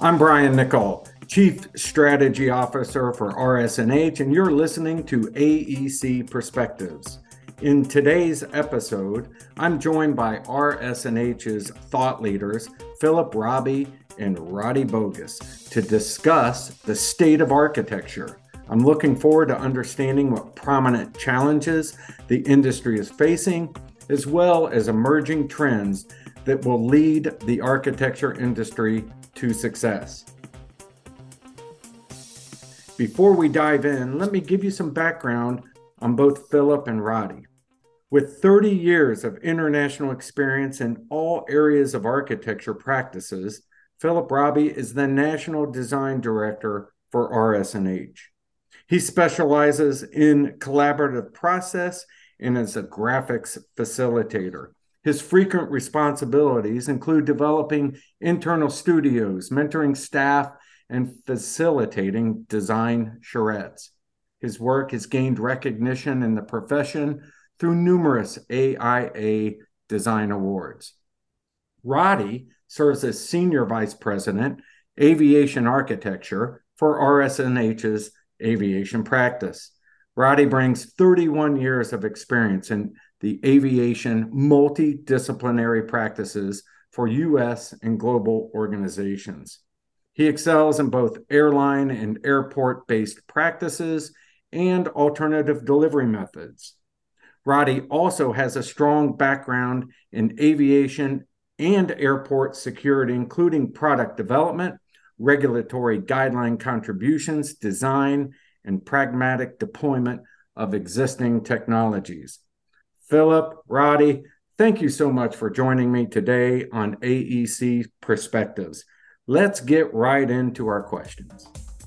I'm Brian Nichol, Chief Strategy Officer for RS&H, and you're listening to AEC Perspectives. In today's episode, I'm joined by RS&H's thought leaders, Philip Robbie and Roddy Bogus, to discuss the state of architecture. I'm looking forward to understanding what prominent challenges the industry is facing, as well as emerging trends that will lead the architecture industry to success. Before we dive in, let me give you some background on both Philip and Roddy. With 30 years of international experience in all areas of architecture practices, Philip Robbie is the National Design Director for RS&H. He specializes in collaborative process and is a graphics facilitator. His frequent responsibilities include developing internal studios, mentoring staff, and facilitating design charrettes. His work has gained recognition in the profession through numerous AIA design awards. Roddy serves as Senior Vice President, Aviation Architecture for RS&H's aviation practice. Roddy brings 31 years of experience in the aviation multidisciplinary practices for U.S. and global organizations. He excels in both airline and airport-based practices and alternative delivery methods. Roddy also has a strong background in aviation and airport security, including product development, regulatory guideline contributions, design, and pragmatic deployment of existing technologies. Philip, Roddy, thank you so much for joining me today on AEC Perspectives. Let's get right into our questions.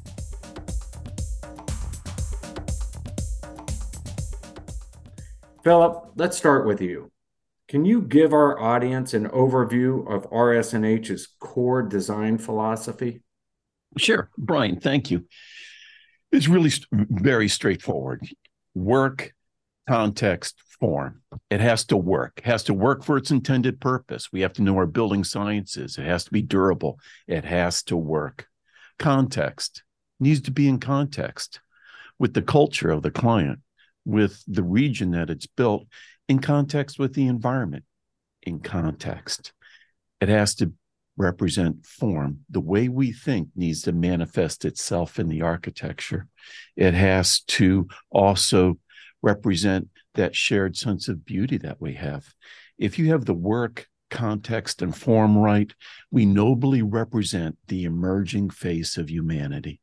Philip, let's start with you. Can you give our audience an overview of RS&H's core design philosophy? Sure, Brian, thank you. It's really very straightforward. Work, context, form. It has to work. It has to work for its intended purpose. We have to know our building sciences. It has to be durable. It has to work. Context needs to be in context with the culture of the client, with the region that it's built, in context with the environment, in context. It has to represent form. The way we think needs to manifest itself in the architecture. It has to also represent that shared sense of beauty that we have. If you have the work, context, and form right, we nobly represent the emerging face of humanity.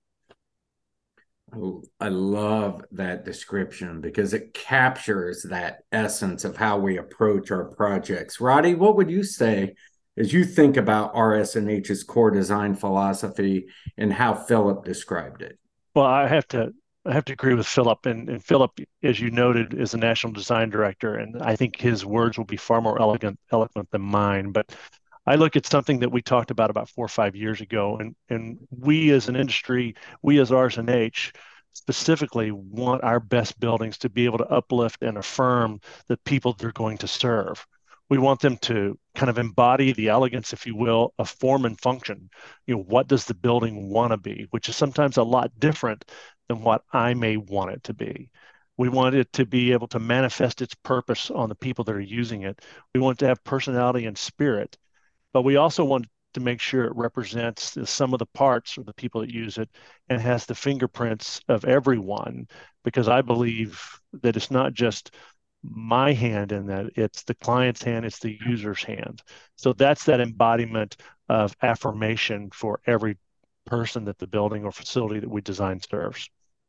Oh, I love that description because it captures that essence of how we approach our projects. Roddy, what would you say as you think about RS&H's core design philosophy and how Philip described it? Well, I have to agree with Philip. And Philip, as you noted, is the National Design Director, and I think his words will be far more eloquent than mine. But I look at something that we talked about 4 or 5 years ago, and we as an industry, we as RS&H specifically want our best buildings to be able to uplift and affirm the people they're going to serve. We want them to kind of embody the elegance, if you will, of form and function. What does the building want to be, which is sometimes a lot different than what I may want it to be. We want it to be able to manifest its purpose on the people that are using it. We want it to have personality and spirit, but we also want to make sure it represents the sum of the parts of the people that use it and has the fingerprints of everyone, because I believe that it's not just my hand in that, it's the client's hand, it's the user's hand. So that's that embodiment of affirmation for every person that the building or facility that we design serves.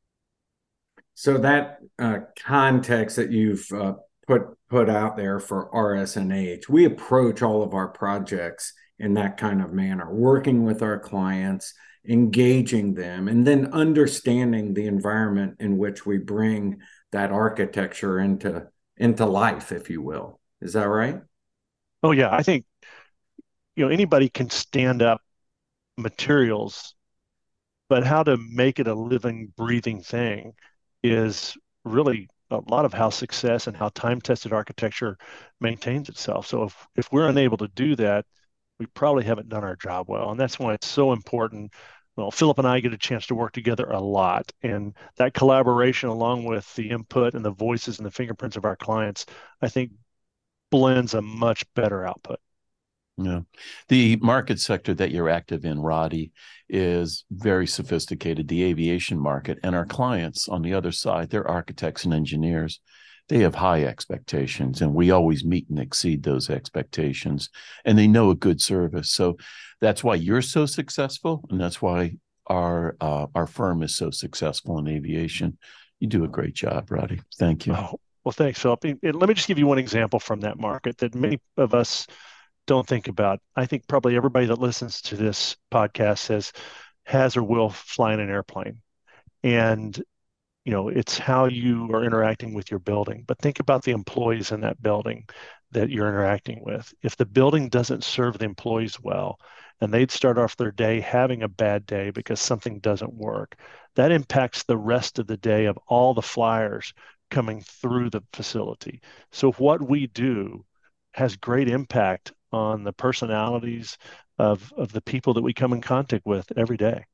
So that context that you've put out there for RS&H, we approach all of our projects in that kind of manner, working with our clients, engaging them, and then understanding the environment in which we bring that architecture into life, if you will. Is that right? Oh, yeah. I think, anybody can stand up materials, but how to make it a living, breathing thing is really a lot of how success and how time-tested architecture maintains itself. So if we're unable to do that, we probably haven't done our job well. And that's why it's so important. Well, Philip and I get a chance to work together a lot. And that collaboration, along with the input and the voices and the fingerprints of our clients, I think blends a much better output. Yeah. The market sector that you're active in, Roddy, is very sophisticated, the aviation market. And our clients on the other side, they're architects and engineers. They have high expectations, and we always meet and exceed those expectations. And they know a good service. So that's why you're so successful, and that's why our firm is so successful in aviation. You do a great job, Roddy. Thank you. Oh, well, thanks, Philip. And let me just give you one example from that market that many of us don't think about. I think probably everybody that listens to this podcast has or will fly in an airplane. And it's how you are interacting with your building. But think about the employees in that building that you're interacting with. If the building doesn't serve the employees well, and they'd start off their day having a bad day because something doesn't work, that impacts the rest of the day of all the flyers coming through the facility. So what we do has great impact on the personalities of the people that we come in contact with every day.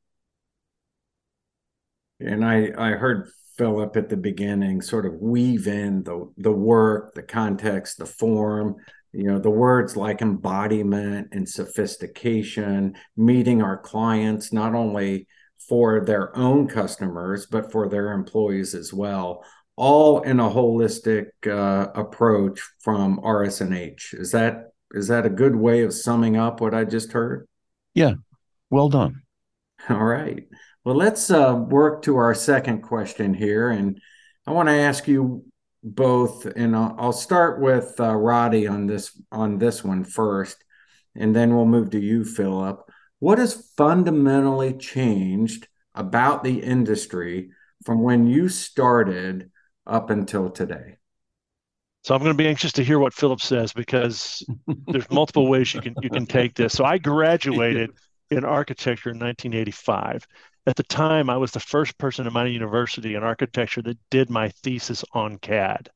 And I heard Philip at the beginning sort of weave in the work, the context, the form, the words like embodiment and sophistication, meeting our clients, not only for their own customers, but for their employees as well, all in a holistic approach from RS&H. Is that a good way of summing up what I just heard? Yeah, well done. All right. Well, let's work to our second question here. And I want to ask you both, and I'll start with Roddy on this one first, and then we'll move to you, Philip. What has fundamentally changed about the industry from when you started up until today? So I'm going to be anxious to hear what Philip says, because there's multiple ways you can take this. So I graduated in architecture in 1985. At the time, I was the first person in my university in architecture that did my thesis on CAD.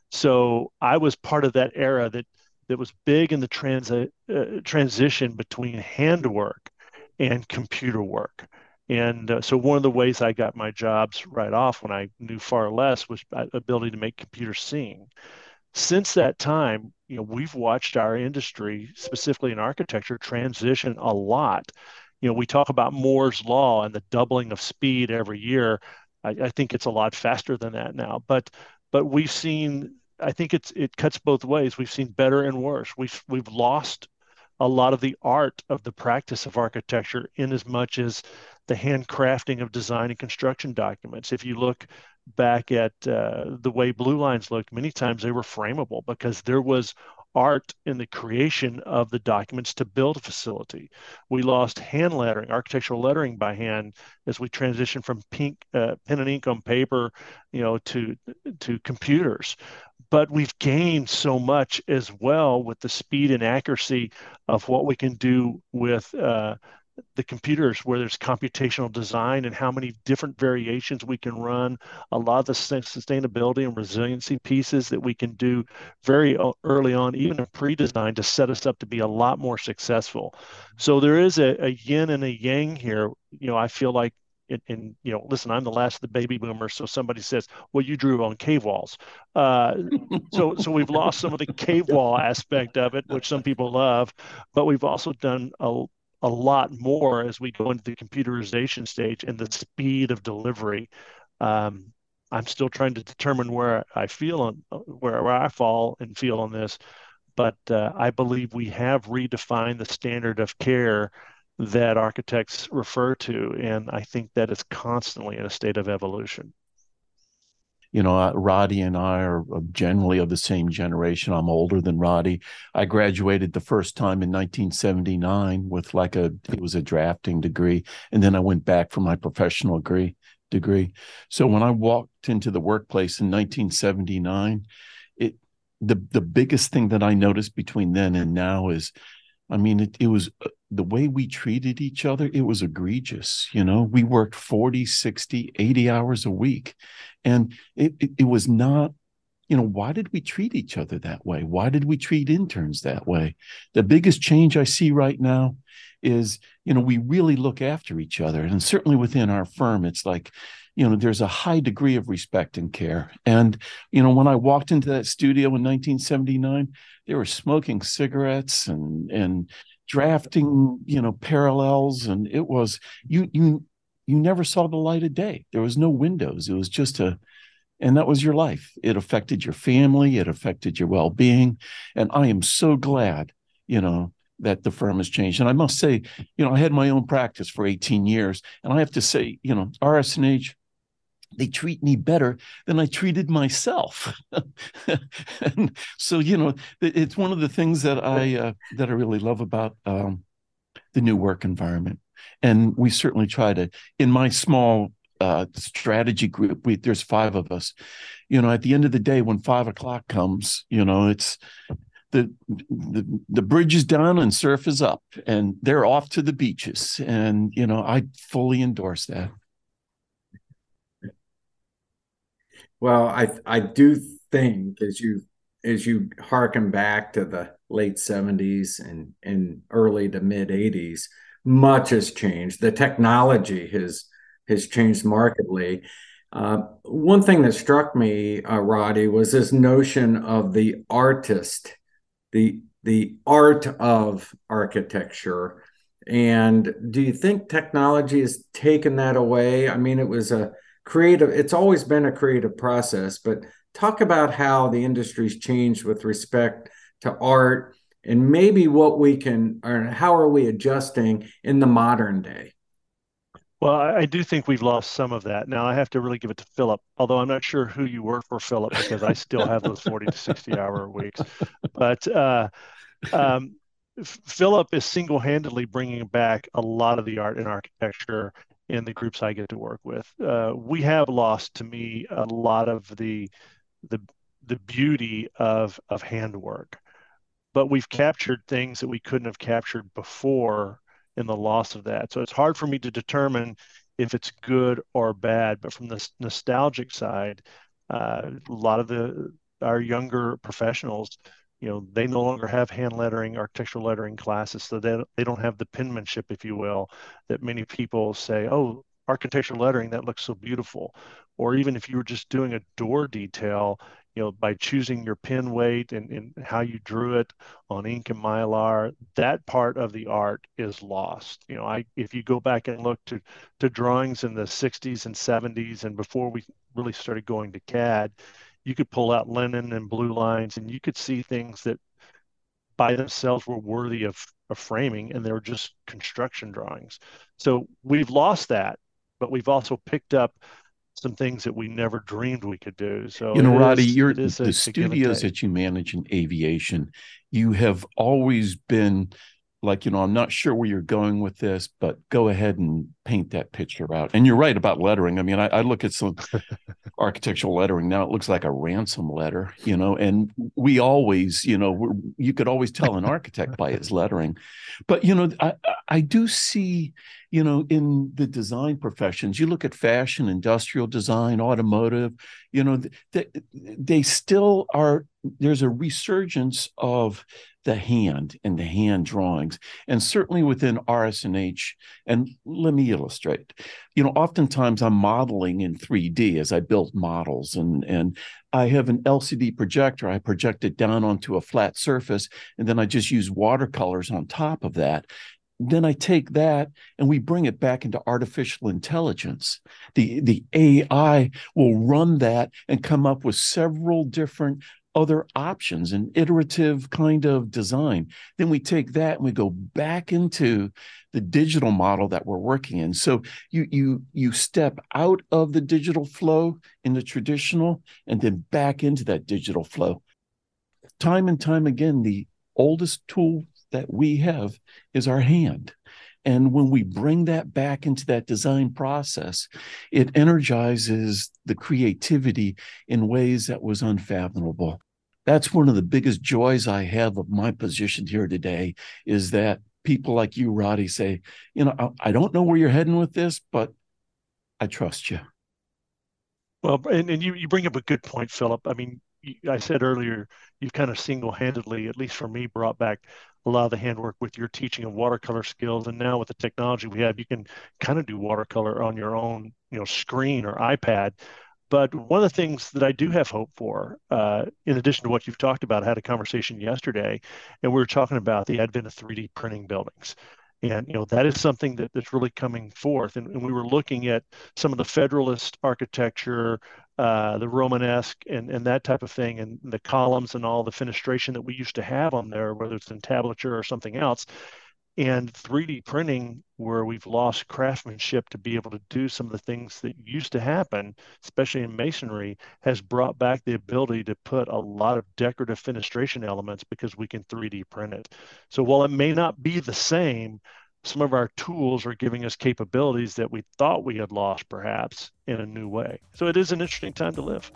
So I was part of that era that was big in the transition between handwork and computer work. And so one of the ways I got my jobs right off when I knew far less was ability to make computers sing. Since that time, we've watched our industry, specifically in architecture, transition a lot. We talk about Moore's law and the doubling of speed every year. I think it's a lot faster than that now. But we've seen, I think it cuts both ways. We've seen better and worse. We've lost a lot of the art of the practice of architecture, in as much as the handcrafting of design and construction documents. If you look back at the way Blue Lines looked, many times they were frameable because there was art in the creation of the documents to build a facility. We lost hand lettering, architectural lettering by hand, as we transitioned from pen and ink on paper, to computers. But we've gained so much as well with the speed and accuracy of what we can do with the computers, where there's computational design and how many different variations we can run, a lot of the sustainability and resiliency pieces that we can do very early on, even in pre-design, to set us up to be a lot more successful. So there is a yin and a yang here. I feel like, listen, I'm the last of the baby boomers. So somebody says, well, you drew on cave walls. So we've lost some of the cave wall aspect of it, which some people love, but we've also done a lot more as we go into the computerization stage and the speed of delivery. I'm still trying to determine where I fall and feel on this, but I believe we have redefined the standard of care that architects refer to, and I think that is constantly in a state of evolution. Roddy and I are generally of the same generation. I'm older than Roddy. I graduated the first time in 1979 with it was a drafting degree. And then I went back for my professional degree. So when I walked into the workplace in 1979, the biggest thing that I noticed between then and now is, it was the way we treated each other. It was egregious. We worked 40, 60, 80 hours a week. And it was not why did we treat each other that way? Why did we treat interns that way? The biggest change I see right now is, we really look after each other. And certainly within our firm, it's like, there's a high degree of respect and care. And, when I walked into that studio in 1979, they were smoking cigarettes and drafting, parallels. And it was, you never saw the light of day. There was no windows. It was just and that was your life. It affected your family. It affected your well-being. And I am so glad, that the firm has changed. And I must say, I had my own practice for 18 years. And I have to say, RS&H, they treat me better than I treated myself. And so, it's one of the things that I really love about the new work environment. And we certainly try to, in my small strategy group, there's 5 of us. At the end of the day, when 5 o'clock comes, it's the bridge is down and surf is up, and they're off to the beaches. And I fully endorse that. Well, I do think as you harken back to the late 70s and early to mid 80s, much has changed. The technology has changed markedly. One thing that struck me, Roddy, was this notion of the artist, the art of architecture. And do you think technology has taken that away? I mean, it's always been a creative process, but talk about how the industry's changed with respect to art, and maybe how are we adjusting in the modern day? Well, I do think we've lost some of that. Now, I have to really give it to Philip, although I'm not sure who you work for, Philip, because I still have those 40 to 60-hour weeks. But Philip is single-handedly bringing back a lot of the art and architecture in the groups I get to work with. We have lost, to me, a lot of the beauty of handwork, but we've captured things that we couldn't have captured before in the loss of that. So it's hard for me to determine if it's good or bad. But from the nostalgic side, a lot of our younger professionals, they no longer have hand lettering, architectural lettering classes, so they don't have the penmanship, if you will, that many people say, oh, architectural lettering, that looks so beautiful. Or even if you were just doing a door detail, by choosing your pen weight and how you drew it on ink and mylar, that part of the art is lost. If you go back and look to drawings in the 60s and 70s and before we really started going to CAD, you could pull out linen and blue lines and you could see things that by themselves were worthy of framing, and they were just construction drawings. So we've lost that, but we've also picked up some things that we never dreamed we could do. So Roddy, it is the studios that you manage in aviation, you have always been like, I'm not sure where you're going with this, but go ahead and paint that picture out. And you're right about lettering. I mean, I look at some architectural lettering now, it looks like a ransom letter, and we always, you could always tell an architect by his lettering. But, I do see, in the design professions, you look at fashion, industrial design, automotive, they still are, there's a resurgence of the hand and the hand drawings, and certainly within RS&H. And let me illustrate. Oftentimes I'm modeling in 3D as I build models, and I have an LCD projector. I project it down onto a flat surface, and then I just use watercolors on top of that. Then I take that and we bring it back into artificial intelligence. The AI will run that and come up with several different other options, an iterative kind of design. Then we take that and we go back into the digital model that we're working in. So you step out of the digital flow in the traditional and then back into that digital flow. Time and time again, the oldest tool that we have is our hand. And when we bring that back into that design process, it energizes the creativity in ways that was unfathomable. That's one of the biggest joys I have of my position here today, is that people like you, Roddy, say, I don't know where you're heading with this, but I trust you. Well, and you bring up a good point, Philip. I mean, I said earlier, you've kind of single-handedly, at least for me, brought back a lot of the handwork with your teaching of watercolor skills. And now with the technology we have, you can kind of do watercolor on your own, screen or iPad. But one of the things that I do have hope for, in addition to what you've talked about, I had a conversation yesterday, and we were talking about the advent of 3D printing buildings. And that is something that's really coming forth. And we were looking at some of the Federalist architecture, the Romanesque, and that type of thing, and the columns and all the fenestration that we used to have on there, whether it's entablature or something else. And 3D printing, where we've lost craftsmanship to be able to do some of the things that used to happen, especially in masonry, has brought back the ability to put a lot of decorative fenestration elements because we can 3D print it. So while it may not be the same, some of our tools are giving us capabilities that we thought we had lost, perhaps, in a new way. So it is an interesting time to live.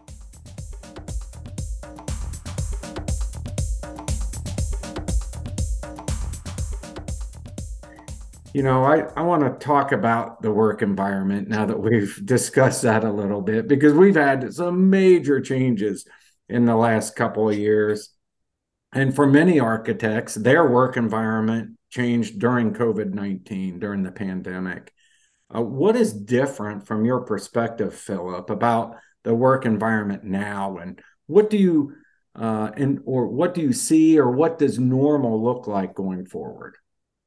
I want to talk about the work environment now that we've discussed that a little bit, because we've had some major changes in the last couple of years. And for many architects, their work environment changed during COVID-19, during the pandemic. What is different from your perspective, Philip, about the work environment now? And what do you what do you see, or what does normal look like going forward?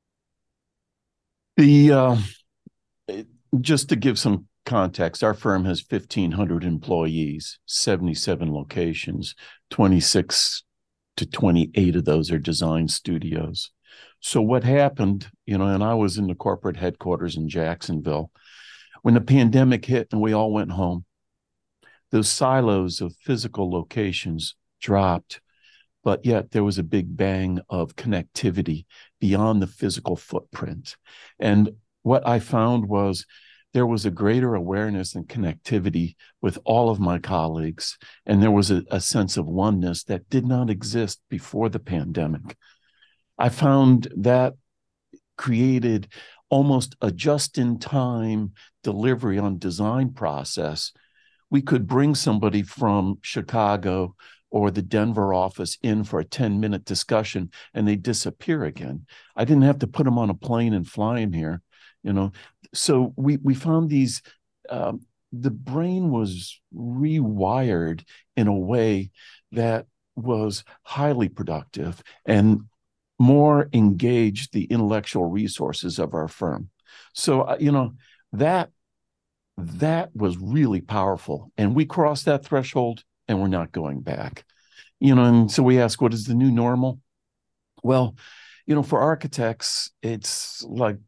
Just to give some context, our firm has 1,500 employees, 77 locations, 26 to 28 of those are design studios. So what happened, and I was in the corporate headquarters in Jacksonville, when the pandemic hit and we all went home, those silos of physical locations dropped, but yet there was a big bang of connectivity beyond the physical footprint. And what I found was there was a greater awareness and connectivity with all of my colleagues, and there was a sense of oneness that did not exist before the pandemic. I found that created almost a just-in-time delivery on design process. We could bring somebody from Chicago or the Denver office in for a 10-minute discussion, and they disappear again. I didn't have to put them on a plane and fly them here, So we found these, the brain was rewired in a way that was highly productive and more engaged the intellectual resources of our firm. So, that was really powerful. And we crossed that threshold, and we're not going back. And so we ask, what is the new normal? Well, for architects, it's like,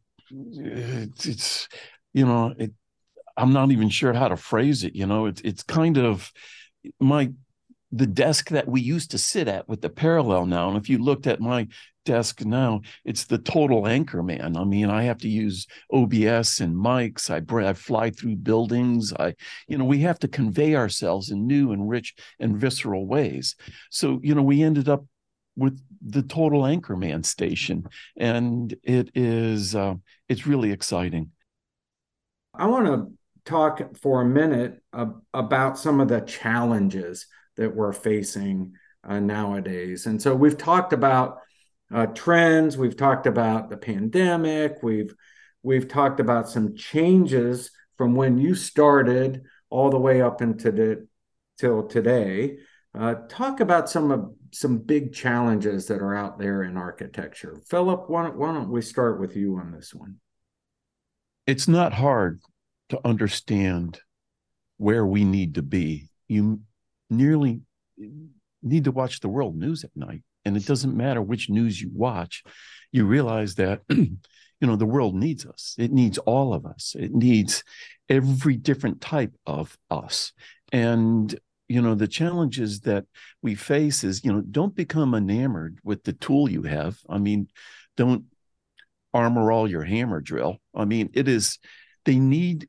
I'm not even sure how to phrase it. It's kind of the desk that we used to sit at with the parallel now. And if you looked at my desk now, it's the total anchor man. I mean, I have to use OBS and mics. I fly through buildings. We have to convey ourselves in new and rich and visceral ways. So, we ended up with the total anchorman station, and it's really exciting. I want to talk for a minute about some of the challenges that we're facing nowadays. And so we've talked about trends, we've talked about the pandemic, we've talked about some changes from when you started all the way up till today. Talk about some big challenges that are out there in architecture. Philip, why don't we start with you on this one? It's not hard to understand where we need to be. You nearly need to watch the world news at night, and it doesn't matter which news you watch. You realize that the world needs us. It needs all of us. It needs every different type of us. And the challenges that we face is, don't become enamored with the tool you have. I mean, don't armor all your hammer drill. I mean, the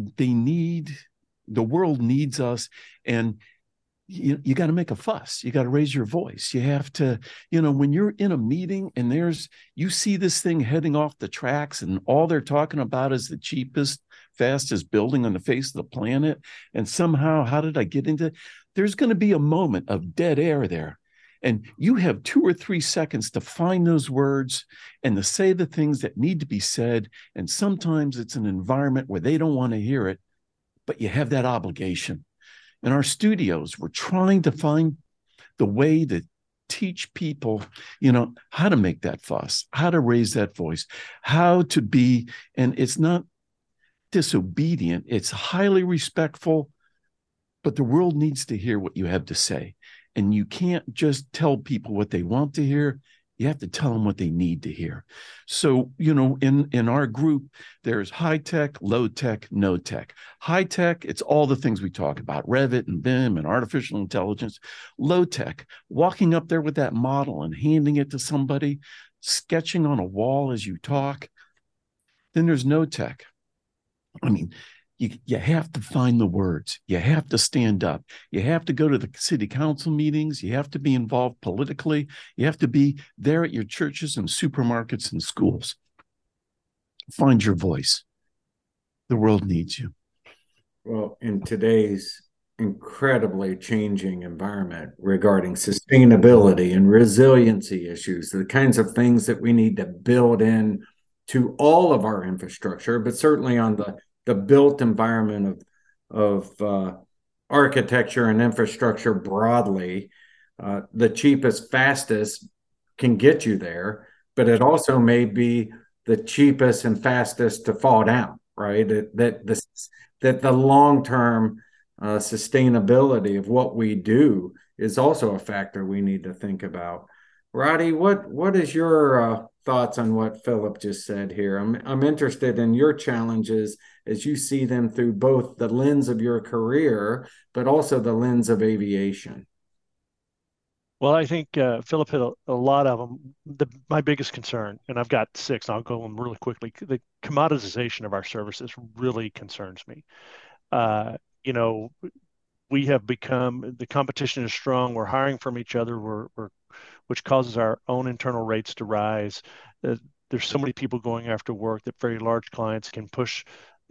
world needs us, and you got to make a fuss. You got to raise your voice. You have to, when you're in a meeting and you see this thing heading off the tracks and all they're talking about is the cheapest, fastest building on the face of the planet. And somehow, how did I get into it? there's going to be a moment of dead air there. And you have 2 or 3 seconds to find those words and to say the things that need to be said. And sometimes it's an environment where they don't want to hear it, but you have that obligation. In our studios, we're trying to find the way to teach people, how to make that fuss, how to raise that voice, how to be, and it's not disobedient, it's highly respectful, but the world needs to hear what you have to say. And you can't just tell people what they want to hear. You have to tell them what they need to hear. So, in our group, there's high tech, low tech, no tech. High tech, it's all the things we talk about, Revit and BIM and artificial intelligence. Low tech, walking up there with that model and handing it to somebody, sketching on a wall as you talk. Then there's no tech. I mean, you have to find the words. You have to stand up. You have to go to the city council meetings. You have to be involved politically. You have to be there at your churches and supermarkets and schools. Find your voice. The world needs you. Well, in today's incredibly changing environment regarding sustainability and resiliency issues, the kinds of things that we need to build in to all of our infrastructure, but certainly on the built environment of architecture and infrastructure broadly, the cheapest, fastest can get you there, but it also may be the cheapest and fastest to fall down, right? That the long-term sustainability of what we do is also a factor we need to think about. Roddy, what is your thoughts on what Philip just said here? I'm interested in your challenges as you see them through both the lens of your career, but also the lens of aviation. Well, I think Philip hit a lot of them. My biggest concern, and I've got 6, and I'll go them really quickly. The commoditization of our services really concerns me. We have become, the competition is strong. We're hiring from each other. Which causes our own internal rates to rise. There's so many people going after work that very large clients can push,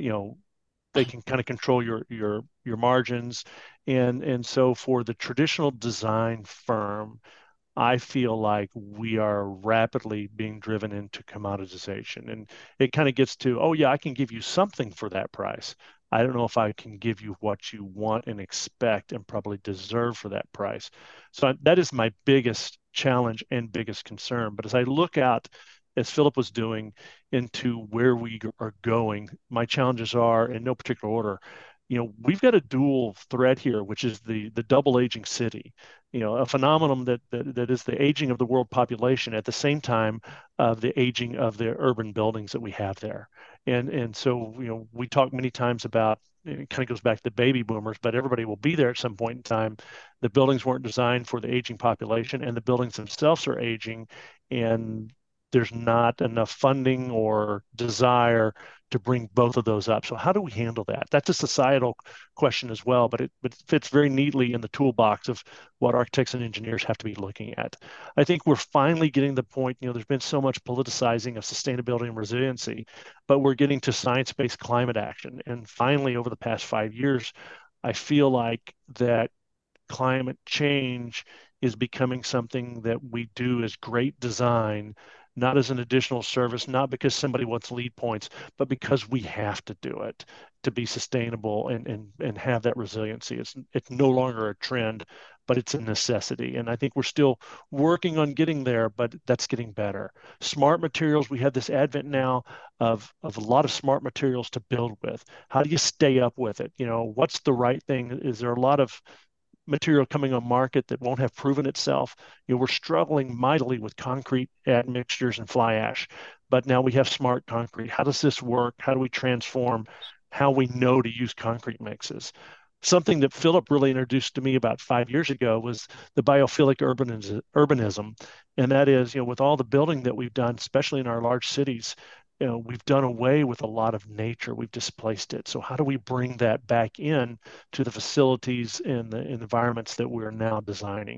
they can kind of control your margins. And so for the traditional design firm, I feel like we are rapidly being driven into commoditization. And it kind of gets to, oh yeah, I can give you something for that price. I don't know if I can give you what you want and expect and probably deserve for that price. So that is my biggest challenge and biggest concern. But as I look out, as Philip was doing, into where we are going, my challenges are in no particular order. We've got a dual threat here, which is the double aging city, a phenomenon that is the aging of the world population at the same time of the aging of the urban buildings that we have there. And so, we talk many times about, it kind of goes back to the baby boomers, but everybody will be there at some point in time. The buildings weren't designed for the aging population, and the buildings themselves are aging, and there's not enough funding or desire to bring both of those up. So how do we handle that? That's a societal question as well, but it fits very neatly in the toolbox of what architects and engineers have to be looking at. I think we're finally getting to the point, there's been so much politicizing of sustainability and resiliency, but we're getting to science-based climate action. And finally, over the past 5 years, I feel like that climate change is becoming something that we do as great design, not as an additional service, not because somebody wants lead points, but because we have to do it to be sustainable and have that resiliency. It's no longer a trend, but it's a necessity. And I think we're still working on getting there, but that's getting better. Smart materials, we have this advent now of a lot of smart materials to build with. How do you stay up with it? What's the right thing? Is there a lot of material coming on market that won't have proven itself? We're struggling mightily with concrete admixtures and fly ash, but now we have smart concrete. How does this work? How do we transform how we know to use concrete mixes? Something that Philip really introduced to me about 5 years ago was the biophilic urbanism. And that is, with all the building that we've done, especially in our large cities, we've done away with a lot of nature. We've displaced it. So how do we bring that back in to the facilities and the environments that we're now designing?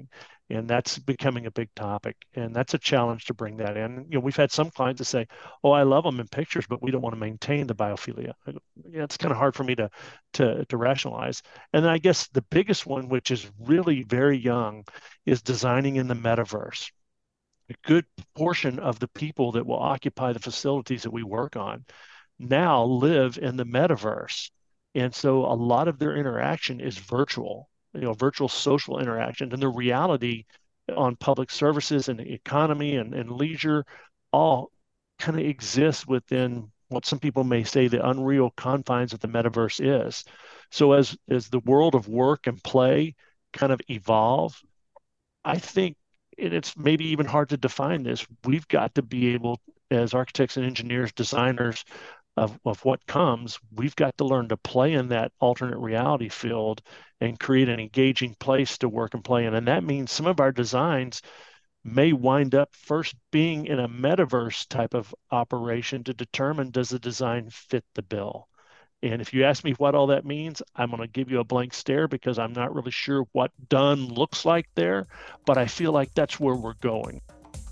And that's becoming a big topic. And that's a challenge to bring that in. We've had some clients that say, oh, I love them in pictures, but we don't want to maintain the biophilia. It's kind of hard for me to rationalize. And then I guess the biggest one, which is really very young, is designing in the metaverse. A good portion of the people that will occupy the facilities that we work on now live in the metaverse. And so a lot of their interaction is virtual, virtual social interaction. And the reality on public services and economy and leisure all kind of exists within what some people may say the unreal confines of the metaverse is. So as the world of work and play kind of evolve, I think, and it's maybe even hard to define this, we've got to be able, as architects and engineers, designers of what comes, we've got to learn to play in that alternate reality field and create an engaging place to work and play in. And that means some of our designs may wind up first being in a metaverse type of operation to determine, does the design fit the bill? And if you ask me what all that means, I'm going to give you a blank stare because I'm not really sure what done looks like there, but I feel like that's where we're going.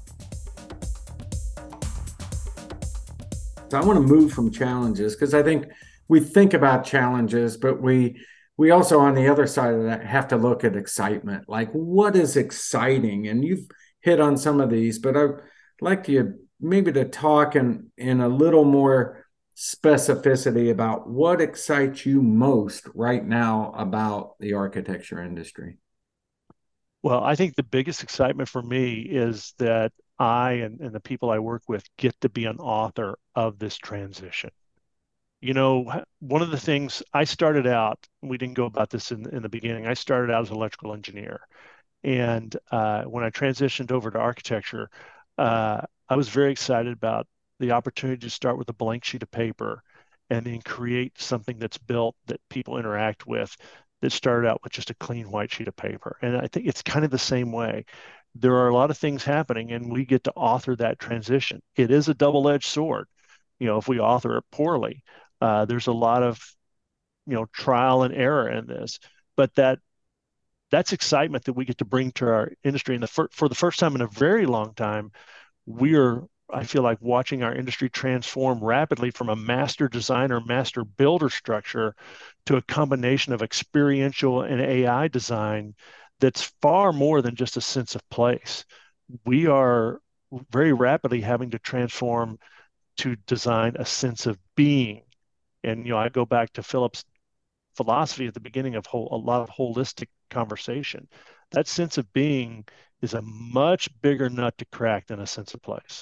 So I want to move from challenges because I think we think about challenges, but we also on the other side of that have to look at excitement. Like what is exciting? And you've hit on some of these, but I'd like you maybe to talk in a little more specificity about what excites you most right now about the architecture industry. Well, I think the biggest excitement for me is that I and the people I work with get to be an author of this transition. One of the things I started out, we didn't go about this in the beginning, I started out as an electrical engineer. And when I transitioned over to architecture, I was very excited about the opportunity to start with a blank sheet of paper and then create something that's built that people interact with that started out with just a clean white sheet of paper. And I think it's kind of the same way. There are a lot of things happening and we get to author that transition. It is a double-edged sword. If we author it poorly, there's a lot of, trial and error in this, but that's excitement that we get to bring to our industry. And for the first time in a very long time, I feel like watching our industry transform rapidly from a master designer, master builder structure to a combination of experiential and AI design that's far more than just a sense of place. We are very rapidly having to transform to design a sense of being. And, I go back to Philip's philosophy at the beginning of a lot of holistic conversation. That sense of being is a much bigger nut to crack than a sense of place.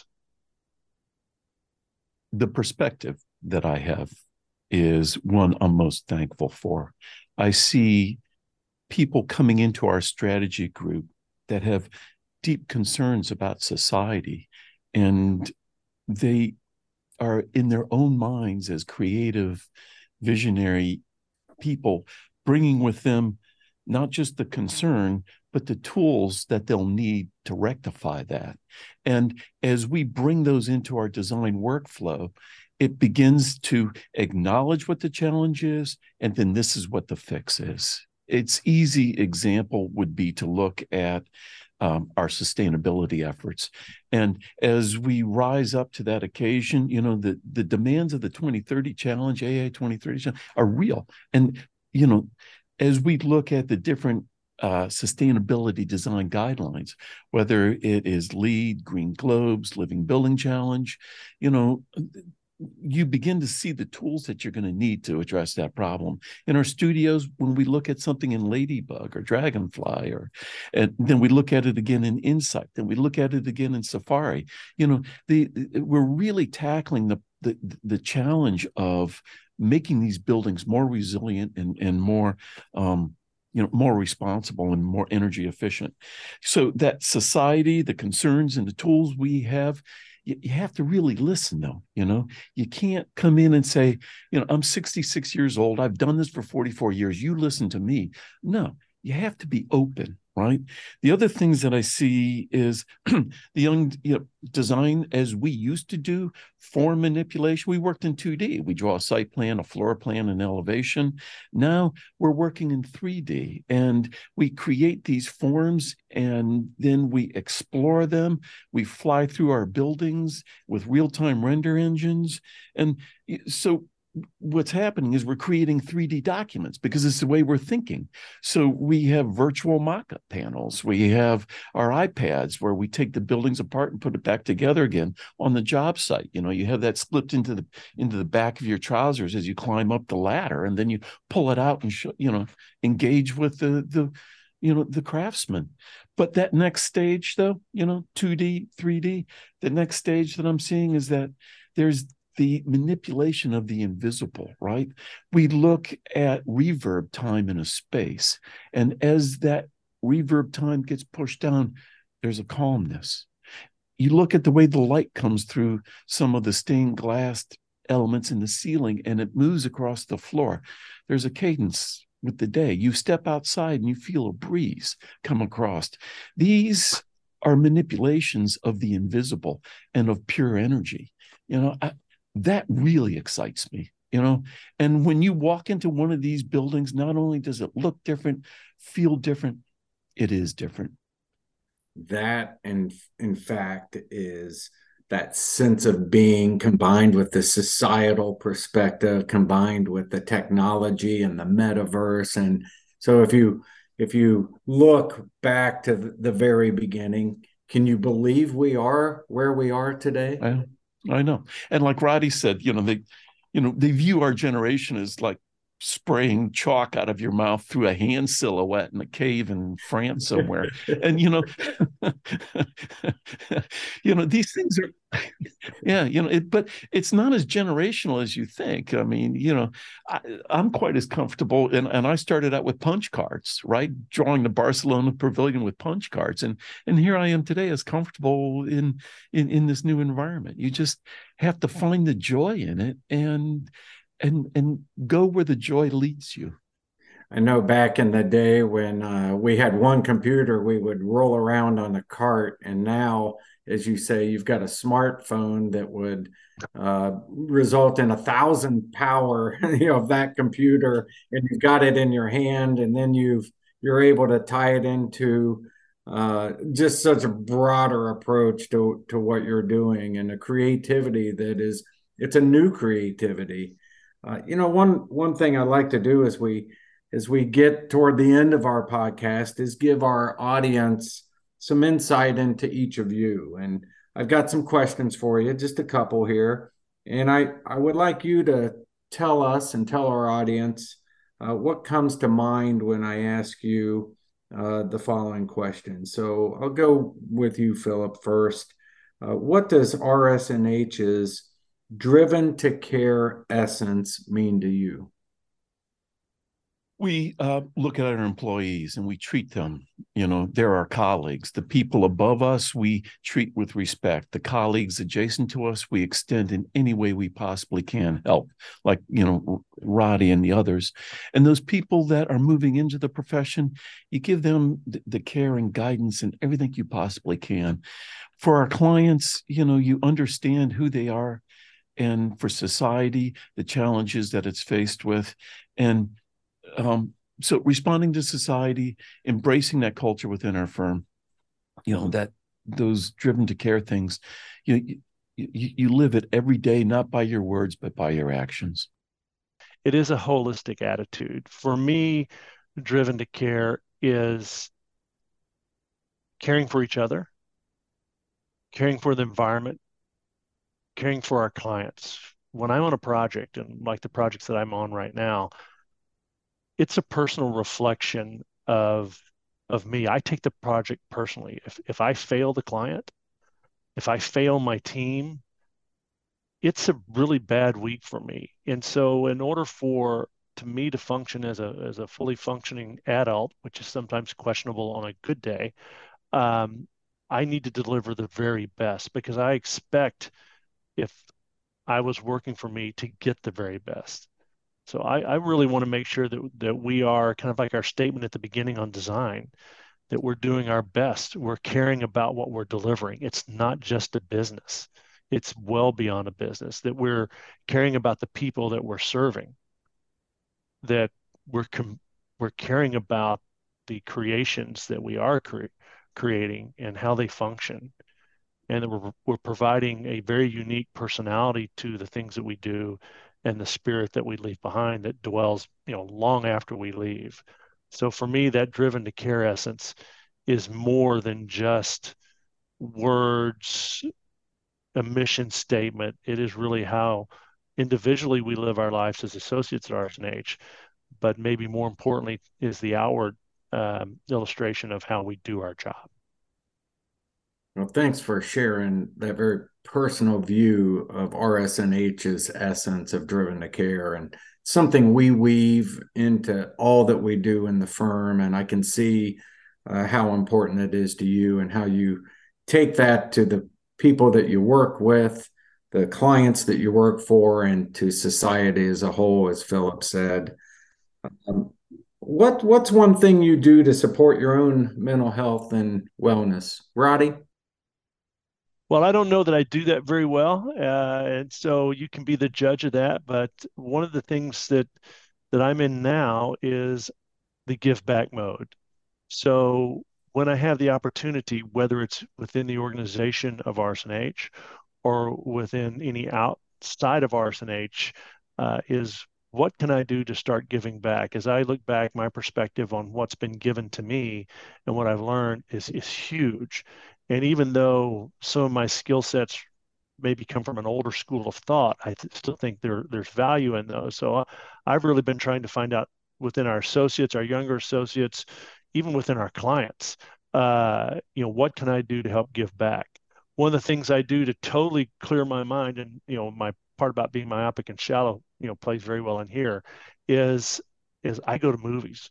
The perspective that I have is one I'm most thankful for. I see people coming into our strategy group that have deep concerns about society, and they are in their own minds as creative, visionary people, bringing with them not just the concern, but the tools that they'll need to rectify that. And as we bring those into our design workflow, it begins to acknowledge what the challenge is, and then this is what the fix is. Its easy example would be to look at our sustainability efforts. And as we rise up to that occasion, the demands of the 2030 challenge, AA 2030 challenge, are real. And, as we look at the different sustainability design guidelines, whether it is LEED, Green Globes, Living Building Challenge, you begin to see the tools that you're going to need to address that problem. In our studios, when we look at something in Ladybug or Dragonfly, and then we look at it again in Insight, then we look at it again in Safari, we're really tackling the challenge of making these buildings more resilient and more more responsible and more energy efficient. So that society, the concerns and the tools we have, you have to really listen though. You can't come in and say, I'm 66 years old. I've done this for 44 years. You listen to me. No, you have to be open. right? The other things that I see is the young design as we used to do, form manipulation. We worked in 2D. We draw a site plan, a floor plan, an elevation. Now we're working in 3D, and we create these forms, and then we explore them. We fly through our buildings with real-time render engines. And so what's happening is we're creating 3D documents because it's the way we're thinking. So we have virtual mock-up panels. We have our iPads where we take the buildings apart and put it back together again on the job site. You have that slipped into the back of your trousers as you climb up the ladder, and then you pull it out and engage with the craftsman. But that next stage, though, 2D, 3D, the next stage that I'm seeing is that there's the manipulation of the invisible, right? We look at reverb time in a space, and as that reverb time gets pushed down, there's a calmness. You look at the way the light comes through some of the stained glass elements in the ceiling, and it moves across the floor. There's a cadence with the day. You step outside and you feel a breeze come across. These are manipulations of the invisible and of pure energy. That really excites me, and when you walk into one of these buildings, not only does it look different, feel different, it is different. That, in fact, is that sense of being combined with the societal perspective, combined with the technology and the metaverse. And so if you look back to the very beginning, can you believe we are where we are today? I know. And like Roddy said, they view our generation as like spraying chalk out of your mouth through a hand silhouette in a cave in France somewhere. And these things are but it's not as generational as you think. I mean, I'm quite as comfortable, and I started out with punch cards, right? Drawing the Barcelona pavilion with punch cards. And here I am today as comfortable in this new environment. You just have to find the joy in it and go where the joy leads you. I know back in the day when we had one computer, we would roll around on a cart. And now, as you say, you've got a smartphone that would result in 1,000 power, of that computer, and you've got it in your hand, and then you're able to tie it into just such a broader approach to what you're doing, and a creativity it's a new creativity. One thing I like to do as we get toward the end of our podcast is give our audience some insight into each of you. And I've got some questions for you, just a couple here. And I would like you to tell us and tell our audience what comes to mind when I ask you the following question. So I'll go with you, Philip, first. What does RS&H's driven to care essence mean to you? We look at our employees and we treat them, they're our colleagues. The people above us, we treat with respect. The colleagues adjacent to us, we extend in any way we possibly can help, like, Roddy and the others. And those people that are moving into the profession, you give them the care and guidance and everything you possibly can. For our clients, you understand who they are, and for society, the challenges that it's faced with. And so responding to society, embracing that culture within our firm, that those driven to care things, you live it every day, not by your words, but by your actions. It is a holistic attitude. For me, driven to care is caring for each other, caring for the environment, caring for our clients. When I'm on a project, and like the projects that I'm on right now, it's a personal reflection of me. I take the project personally. If I fail the client, if I fail my team, it's a really bad week for me. And so in order to me to function as a fully functioning adult, which is sometimes questionable on a good day, I need to deliver the very best, because I expect, if I was working for me, to get the very best. So I really want to make sure that we are kind of like our statement at the beginning on design. that we're doing our best. We're caring about what we're delivering. It's not just a business. It's well beyond a business, that we're caring about the people that we're serving, that we're caring about the creations that we are creating and how they function, and that we're providing a very unique personality to the things that we do and the spirit that we leave behind that dwells, long after we leave. So for me, that driven to care essence is more than just words, a mission statement. It is really how individually we live our lives as associates at RSNH, but maybe more importantly is the outward illustration of how we do our job. Well, thanks for sharing that very personal view of RSNH's essence of driven to care, and something we weave into all that we do in the firm. And I can see how important it is to you and how you take that to the people that you work with, the clients that you work for, and to society as a whole, as Philip said. Um, what's one thing you do to support your own mental health and wellness, Roddy? Well, I don't know that I do that very well, and so you can be the judge of that. But one of the things that I'm in now is the give back mode. So when I have the opportunity, whether it's within the organization of RSNH or within any outside of RSNH, is what can I do to start giving back? As I look back, my perspective on what's been given to me and what I've learned is huge. And even though some of my skill sets maybe come from an older school of thought, I still think there's value in those. So I've really been trying to find out within our associates, our younger associates, even within our clients, what can I do to help give back? One of the things I do to totally clear my mind, and my part about being myopic and shallow, plays very well in here, is I go to movies.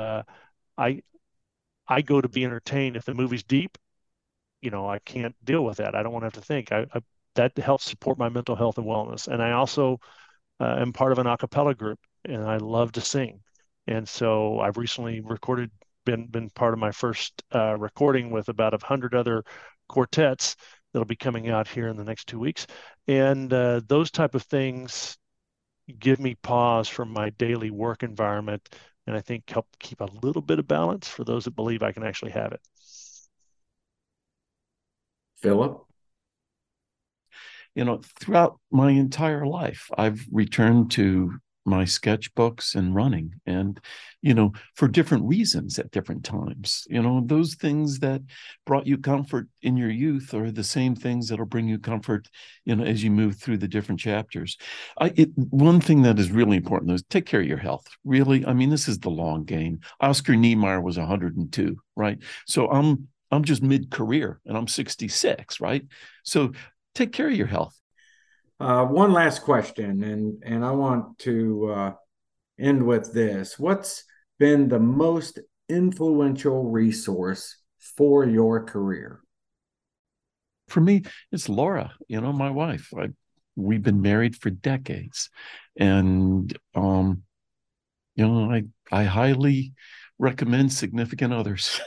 I I go to be entertained. If the movie's deep, I can't deal with that. I don't want to have to think. That helps support my mental health and wellness. And I also am part of an a cappella group, and I love to sing. And so I've recently been part of my first recording with about 100 other quartets that'll be coming out here in the next 2 weeks. And those type of things give me pause from my daily work environment, and I think help keep a little bit of balance for those that believe I can actually have it. Philip? Throughout my entire life, I've returned to my sketchbooks and running, and for different reasons at different times. Those things that brought you comfort in your youth are the same things that'll bring you comfort as you move through the different chapters. One thing that is really important is take care of your health. Really, I mean, this is the long game. Oscar Niemeyer was 102, right? So I'm just mid-career and I'm 66, right? So take care of your health. One last question, and I want to end with this. What's been the most influential resource for your career? For me, it's Laura, my wife. We've been married for decades, and I highly recommend significant others.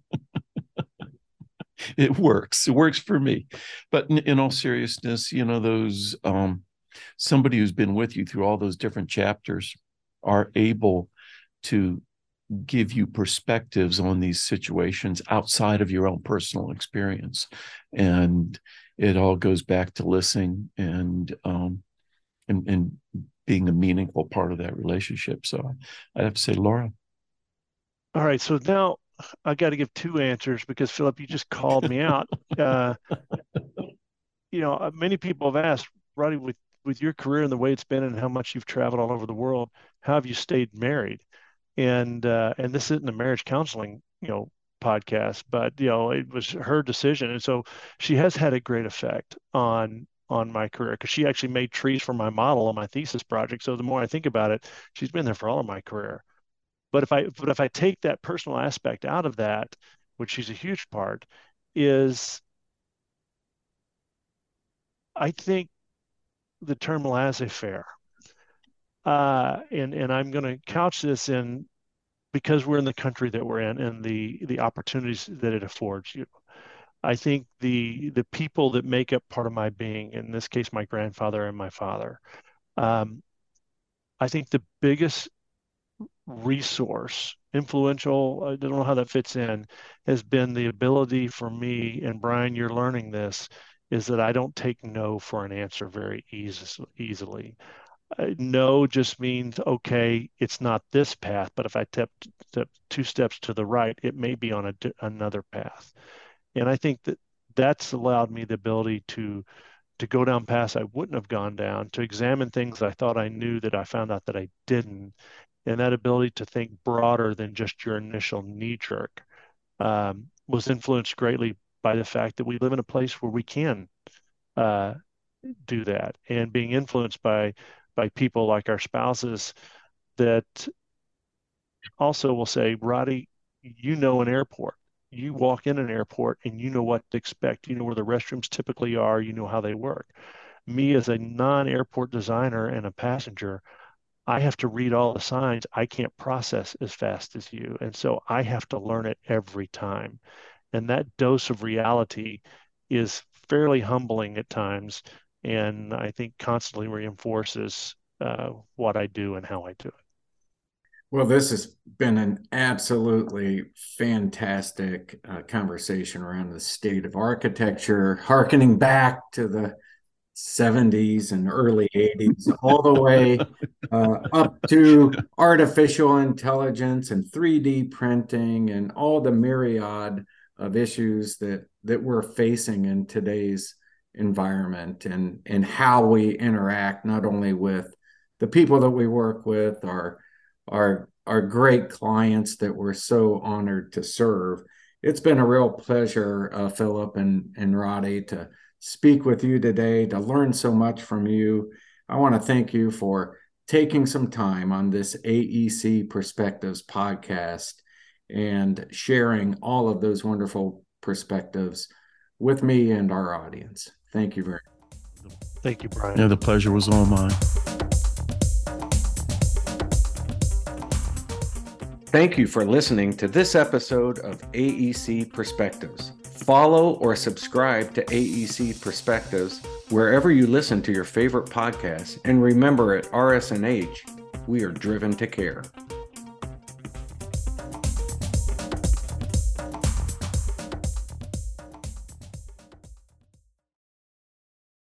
It works. It works for me. But in all seriousness, those somebody who's been with you through all those different chapters are able to give you perspectives on these situations outside of your own personal experience. And it all goes back to listening and being a meaningful part of that relationship. So I have to say, Laura. All right. So now I got to give two answers because Philip, you just called me out. Many people have asked, Roddy, with your career and the way it's been and how much you've traveled all over the world, how have you stayed married? And this isn't a marriage counseling, podcast, but it was her decision, and so she has had a great effect on my career because she actually made trees for my model on my thesis project. So the more I think about it, she's been there for all of my career. But if I take that personal aspect out of that, which she's a huge part, is I think the term laissez-faire. And I'm going to couch this in because we're in the country that we're in and the opportunities that it affords you. I think the people that make up part of my being, in this case, my grandfather and my father, I think the biggest resource, influential, I don't know how that fits in, has been the ability for me, and Brian, you're learning this, is that I don't take no for an answer very easily. No just means, okay, it's not this path, but if I step 2 steps to the right, it may be on another path. And I think that that's allowed me the ability to go down paths I wouldn't have gone down, to examine things I thought I knew that I found out that I didn't, and that ability to think broader than just your initial knee jerk was influenced greatly by the fact that we live in a place where we can do that, and being influenced by people like our spouses that also will say, Roddy, an airport. You walk in an airport and you know what to expect. You know where the restrooms typically are. You know how they work. Me as a non-airport designer and a passenger, I have to read all the signs. I can't process as fast as you. And so I have to learn it every time. And that dose of reality is fairly humbling at times. And I think constantly reinforces what I do and how I do it. Well, this has been an absolutely fantastic conversation around the state of architecture, hearkening back to the 70s and early 80s, all the way up to artificial intelligence and 3D printing and all the myriad of issues that we're facing in today's environment, and how we interact not only with the people that we work with, our great clients that we're so honored to serve. It's been a real pleasure, Philip and Roddy, to speak with you today, to learn so much from you. I want to thank you for taking some time on this AEC Perspectives podcast and sharing all of those wonderful perspectives with me and our audience. Thank you very much. Thank you, Brian. Yeah, the pleasure was all mine. Thank you for listening to this episode of AEC Perspectives. Follow or subscribe to AEC Perspectives wherever you listen to your favorite podcasts. And remember, at RS&H, we are driven to care.